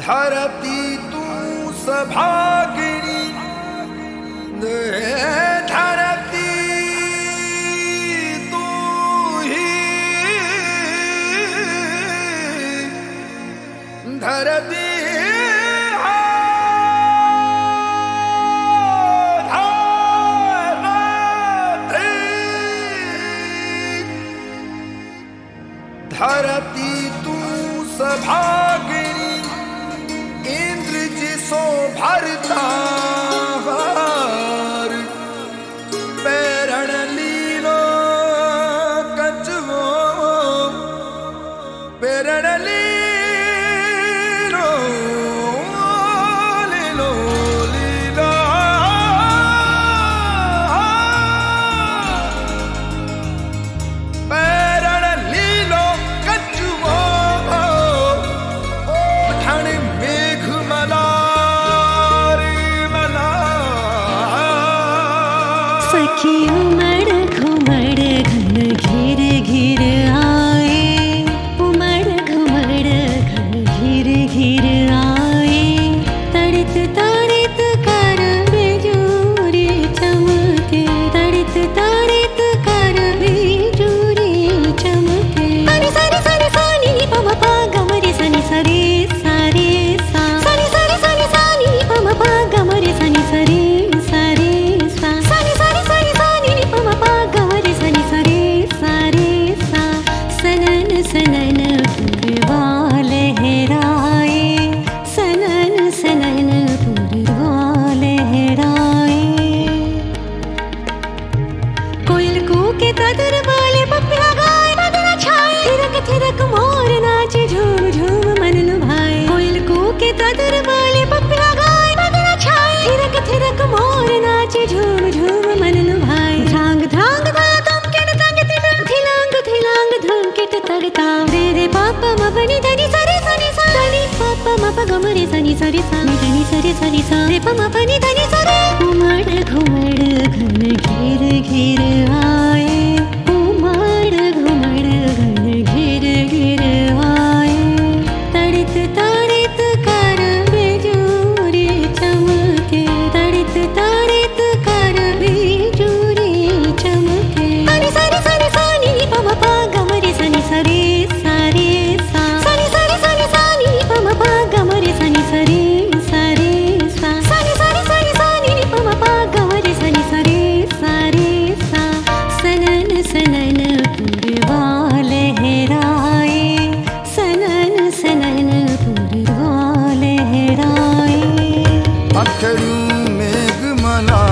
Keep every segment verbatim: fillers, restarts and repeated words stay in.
धरती तू सभागिनी धरती तू ही धरती धरती तू सभागिनी इंद्र जी सो भरता पैरण लीलो कचवो पैरण लीलो लीलो लीला पैरण लीलो कचवो ठण मेघ मलारी मला सखी उमड़ घुमड़ घन घिर घिर आए उमड़ घुमड़ घन घिर घिर आए तड़ित तड़ित कर बिजूरी चमके तड़ित तड़ित कर बिजूरी चमके सनि सनि सनि सनि पम पा गमरे सनि सरे सारे सा सनि सनि सनि सनि पम पा गमरे सनि सरे सारे सा सनि सनि सनि सनि पम पा गमरे सनि सरे सारे सा सनन सनन पूर्वा लहराए सनन सनन पूर्वा लहराए कोयल कूके तदर वाले पपिया गाए बदन छाए थिरक थिरक मोर नाचे झूम झूम मन लुभाए कोयल कूके तदर वाले पपिया गाए बदन छाए थिरक थिरक मोर नाचे झूम झूम मन लुभाए ध्रांग ध्रांग धा तुम केट तंग तिट थिलांग थिलांग धुम केट तग ताम रे रे पापा मपनी धनी सरे सनी सा धनी पापा मप गमरे सनी सरे सा धनी सरे सनी सा रे प मपनी धनी सरे उमड़ घुमड़ घन घिर घिर आए उमड़ घुमड़ घन घिर घिर आए तड़ित तड़ित कर बिजूरी चमके तड़ित तड़ित कर बिजूरी चमके सनि सनि सनि सनि पम पा गमरे सनि सरे सारे सा सनि सनि सनि सनि पम पा गमरे सनि सरे सारे सा सनि सनि सनि सनि पम पा गमरे सनि सरे सारे सा सनन सनन पूर्वा लहराए सनन सनन पूर्वा लहराए अखड़ू मेघ मला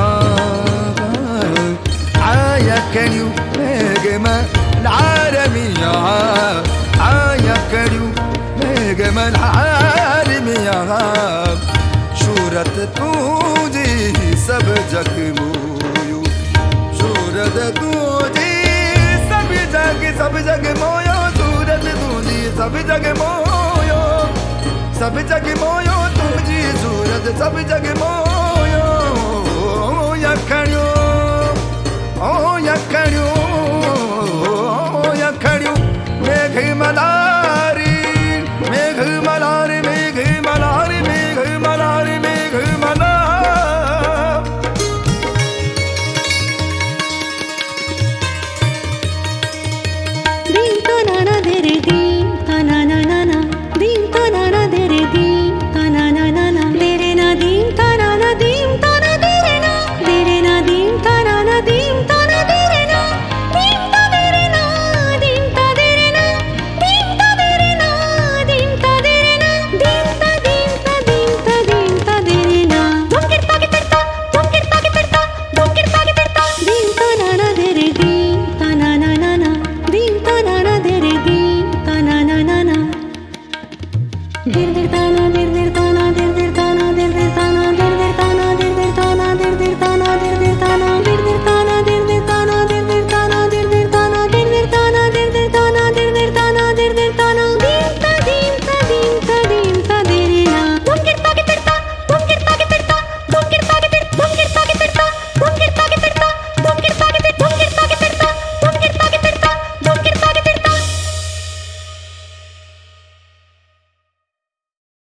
आया कड़ू मेघ मलार मिया आया कड़ू मेघ मलार मिया शूरत तुझी सब जग मोयो शूरत तुझी सब जग सब जग मोयो सूरत तुझी सब जग मोयो सब जग मोयो तुझी सूरत सब जग मोयो यखड़ियो ओ यखड़ियो ओ यखड़ियो मेघ मलारी मेघ मलारी मेघ मलारी मेघ मलारी मेघ मलारी दीन तो नाना दे रे दीन ता ना ना ना ना दीन तो नाना दे रे दीन ता ना ना ना ना दे रे ना दीन ता ना ना दीन ता ना दे रे ना दे रे ना दीन ता ना ना दीन ता ना दे रे ना दीन ता दे रे ना दीन ता दे रे ना दीन ता दे रे ना दीन ता दे रे ना दीन ता दीन ता दीन ता दीन ता दे रे ना तुम गिरता के तड़ता तुम गिरता के तड़ता तुम गिरता के तड़ता दीन तो नाना दे रे दीन ता ना ना ना ना दीन तो नाना दे रे दीन ता ना ना ना ना दिर दिर ताना दिर दिर